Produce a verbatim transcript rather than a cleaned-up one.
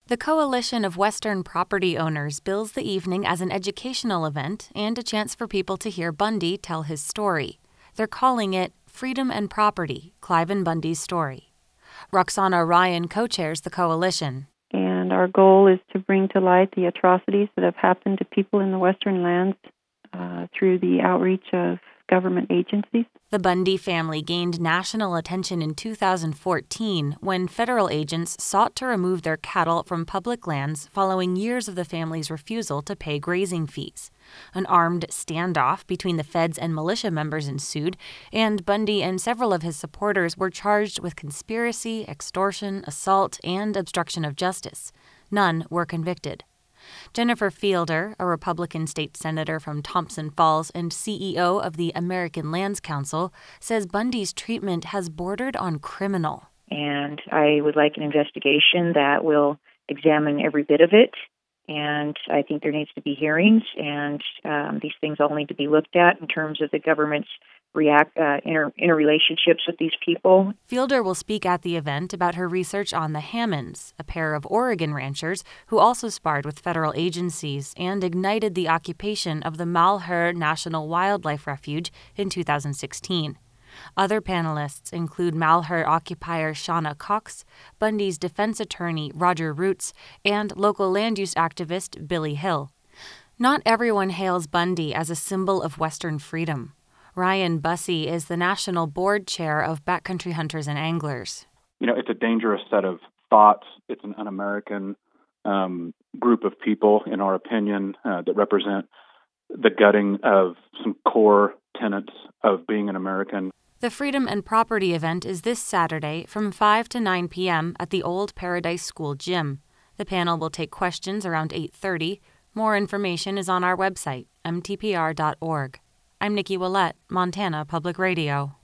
The Coalition of Western Property Owners bills the evening as an educational event and a chance for people to hear Bundy tell his story. They're calling it Freedom and Property, Cliven Bundy's Story. Roxana Ryan co-chairs the coalition. And our goal is to bring to light the atrocities that have happened to people in the Western lands uh, through the outreach of government agencies. The Bundy family gained national attention in two thousand fourteen when federal agents sought to remove their cattle from public lands following years of the family's refusal to pay grazing fees. An armed standoff between the feds and militia members ensued, and Bundy and several of his supporters were charged with conspiracy, extortion, assault, and obstruction of justice. None were convicted. Jennifer Fielder, a Republican state senator from Thompson Falls and C E O of the American Lands Council, says Bundy's treatment has bordered on criminal. And I would like an investigation that will examine every bit of it. And I think there needs to be hearings, and um, these things all need to be looked at in terms of the government's react uh, inter interrelationships with these people. Fielder will speak at the event about her research on the Hammonds, a pair of Oregon ranchers who also sparred with federal agencies and ignited the occupation of the Malheur National Wildlife Refuge in two thousand sixteen. Other panelists include Malheur occupier Shauna Cox, Bundy's defense attorney Roger Roots, and local land use activist Billy Hill. Not everyone hails Bundy as a symbol of Western freedom. Ryan Bussey is the national board chair of Backcountry Hunters and Anglers. You know, it's a dangerous set of thoughts. It's an un-American um, group of people, in our opinion, uh, that represent the gutting of some core tenets of being an American. The Freedom and Property event is this Saturday from five to nine p.m. at the Old Paradise School Gym. The panel will take questions around eight thirty. More information is on our website, m t p r dot org. I'm Nikki Willett, Montana Public Radio.